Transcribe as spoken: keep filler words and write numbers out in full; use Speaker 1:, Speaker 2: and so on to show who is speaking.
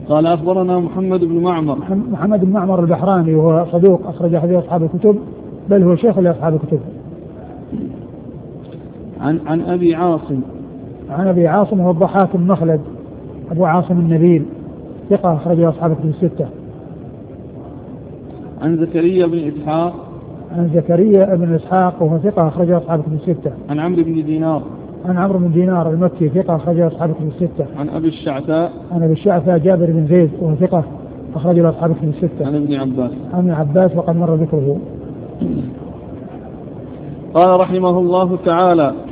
Speaker 1: قال أخبرنا محمد بن معمر.
Speaker 2: محمد بن معمر البحراني وهو صدوق أخرج حديث أصحاب الكتب، بل هو شيخ لأصحاب الكتب.
Speaker 1: عن عن أبي عاصم.
Speaker 2: عن أبي عاصم هو الضحاك بن مخلد أبو عاصم النبيل، ثقة أخرج أصحاب الكتب الستة.
Speaker 1: عن زكريا بن إسحاق.
Speaker 2: عن زكريا بن إسحاق وهو ثقة أخرج أصحاب الكتب الستة.
Speaker 1: عن عمرو بن دينار.
Speaker 2: عن عمرو بن دينار المكي، ثقة أخرج أصحاب الكتب الستة.
Speaker 1: عن أبي الشعثاء.
Speaker 2: عن أبي الشعثاء جابر بن زيد وهو ثقة أخرج أصحاب الكتب الستة.
Speaker 1: عن ابن عباس.
Speaker 2: عن ابن عباس وقد مر ذكره.
Speaker 1: قال رحمه الله تعالى: